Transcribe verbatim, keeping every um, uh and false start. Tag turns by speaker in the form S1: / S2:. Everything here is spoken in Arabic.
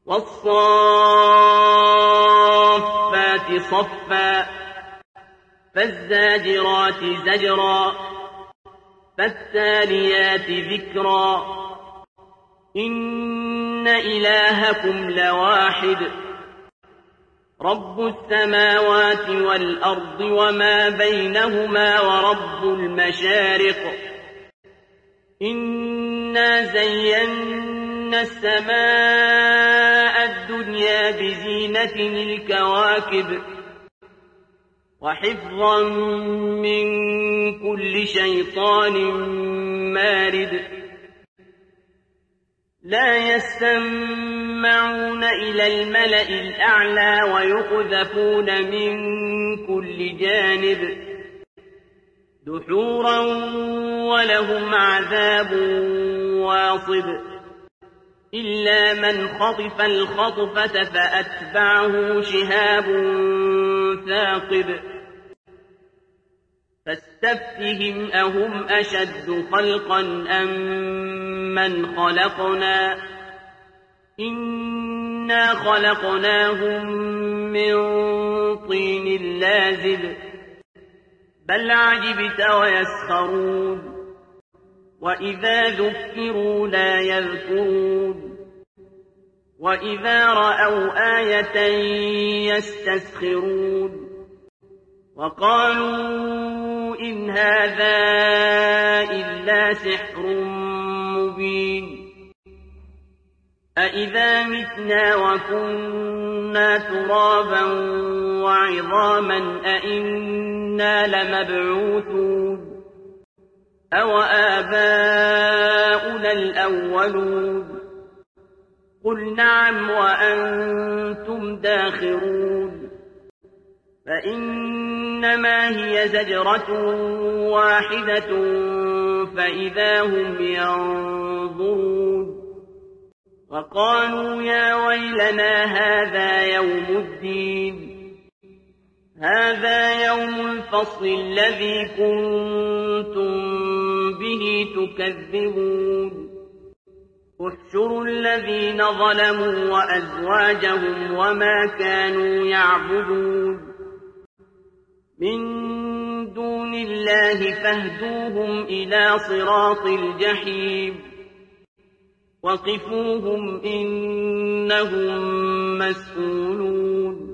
S1: والصافات صفا فالزاجرات زجرا فالتاليات ذكرا إن إلهكم لواحد رب السماوات والأرض وما بينهما ورب المشارق إنا زينا السماء الدنيا بزينة الكواكب وحفظا من كل شيطان مارد لا يستمعون إلى الملأ الأعلى ويقذفون من كل جانب دحورا ولهم عذاب واصب إلا من خطف الخطفة فأتبعه شهاب ثاقب فاستفتهم أهم أشد خلقا أم من خلقنا إنا خلقناهم من طين لازب بل عجبت ويسخرون وإذا ذكروا لا يذكرون وإذا رأوا آية يستسخرون وقالوا إن هذا إلا سحر مبين أإذا متنا وكنا ترابا وعظاما أإنا لمبعوثون أو آباؤنا الأولون قل نعم وأنتم داخرون فإنما هي زجرة واحدة فإذا هم ينظرون وقالوا يا ويلنا هذا يوم الدين هذا يوم الفصل الذي كنتم به تكذبون احشروا الذين ظلموا وأزواجهم وما كانوا يعبدون من دون الله فاهدوهم إلى صراط الجحيم وقفوهم إنهم مسؤولون